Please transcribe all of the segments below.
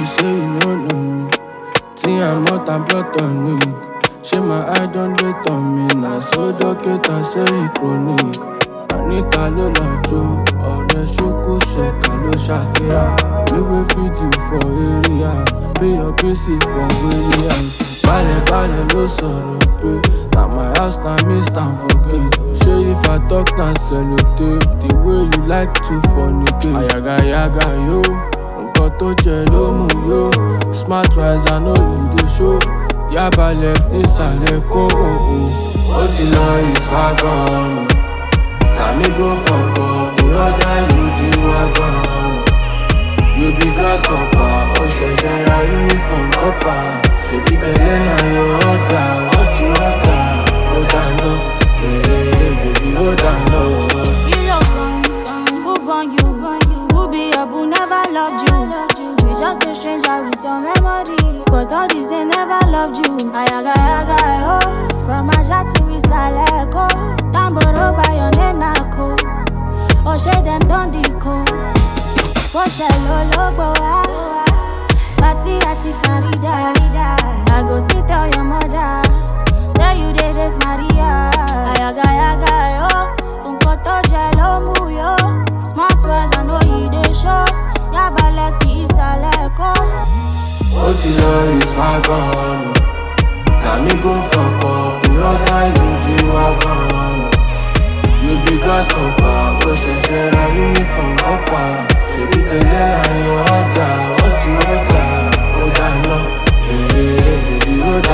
you say you don't know me. See, I'm not a platonic. She my eye don't date on me. Now so doctor say he chronic. Anita lo lajo, ọ̀rẹ́ ṣókó ṣẹ̀ka ló ṣàkírà. We will feed you for area, pay your basic for area. Balẹ̀ ló sọ̀rọ̀ pé, na my house na me stand for gate. Ṣé if I talk na sellotape, the way you like to fornicate. Àyàgàyàgà yo, nǹkan tó jẹ ló mú yo. Smart wise I know you dey show. Yábalẹ̀ nísàlẹ̀ kó òhò. Ó ti lọ is far gone. Let me go fuck up, the other UG-Wagon. You be grasshopper, oh share a uniform copper. She be belly na your order, what you order? Oh down low, hey baby, oh down low. You love me, who born you? Who be your boo, never loved you. We just a stranger with some memory, but all this ain't never loved you. Ayaga, oh, from Aja to Isaleko. Tamboro by your name nako. Oh shade them done deco. Posha lolo boa. Party ati Farida. I go sit tell your mother. Say you did this Maria. Ayaga oh. Unko to jelo muyo. Smart words I know you dey show. Yabaleti Isaleko. Otilo is far gone. Let me go fuck up, the other UG-Wagon. You be grasshopper, oh share a uniform copper. She be the lane on your order, what you order? Oh down low, hey baby, oh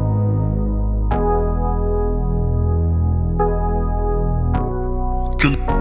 down low.